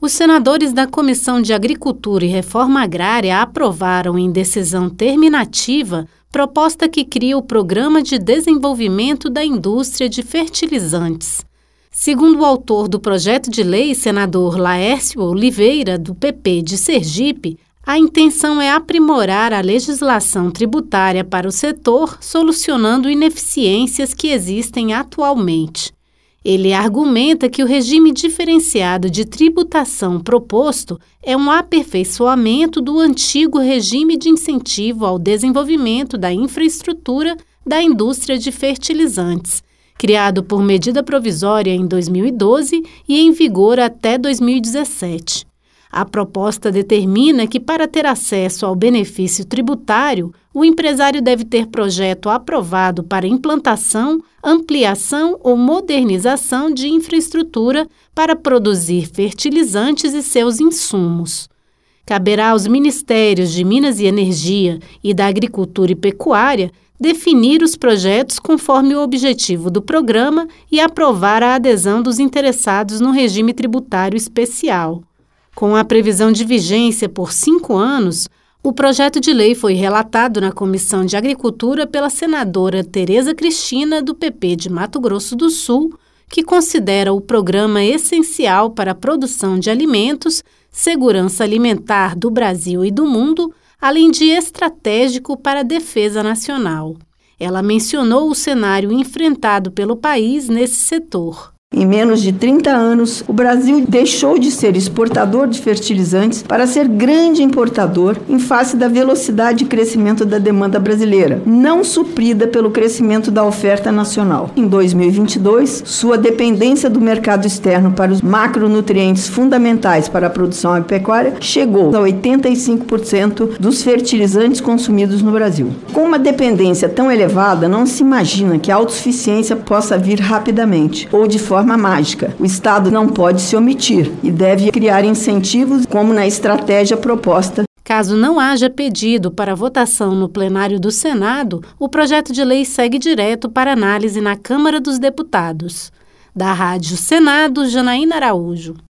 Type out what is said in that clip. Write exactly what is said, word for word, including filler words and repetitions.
Os senadores da Comissão de Agricultura e Reforma Agrária aprovaram em decisão terminativa proposta que cria o Programa de Desenvolvimento da Indústria de Fertilizantes. Segundo o autor do projeto de lei, senador Laércio Oliveira, do P P de Sergipe, a intenção é aprimorar a legislação tributária para o setor, solucionando ineficiências que existem atualmente. Ele argumenta que o regime diferenciado de tributação proposto é um aperfeiçoamento do antigo regime de incentivo ao desenvolvimento da infraestrutura da indústria de fertilizantes, criado por medida provisória em dois mil e doze e em vigor até dois mil e dezessete. A proposta determina que, para ter acesso ao benefício tributário, o empresário deve ter projeto aprovado para implantação, ampliação ou modernização de infraestrutura para produzir fertilizantes e seus insumos. Caberá aos Ministérios de Minas e Energia e da Agricultura e Pecuária definir os projetos conforme o objetivo do programa e aprovar a adesão dos interessados no regime tributário especial. Com a previsão de vigência por cinco anos, o projeto de lei foi relatado na Comissão de Agricultura pela senadora Tereza Cristina, do P P de Mato Grosso do Sul, que considera o programa essencial para a produção de alimentos, segurança alimentar do Brasil e do mundo, além de estratégico para a defesa nacional. Ela mencionou o cenário enfrentado pelo país nesse setor. Em menos de trinta anos, o Brasil deixou de ser exportador de fertilizantes para ser grande importador em face da velocidade de crescimento da demanda brasileira, não suprida pelo crescimento da oferta nacional. Em dois mil e vinte e dois, sua dependência do mercado externo para os macronutrientes fundamentais para a produção agropecuária chegou a oitenta e cinco por cento dos fertilizantes consumidos no Brasil. Com uma dependência tão elevada, não se imagina que a autossuficiência possa vir rapidamente ou de forma mágica. O Estado não pode se omitir e deve criar incentivos, como na estratégia proposta. Caso não haja pedido para votação no plenário do Senado, o projeto de lei segue direto para análise na Câmara dos Deputados. Da Rádio Senado, Janaína Araújo.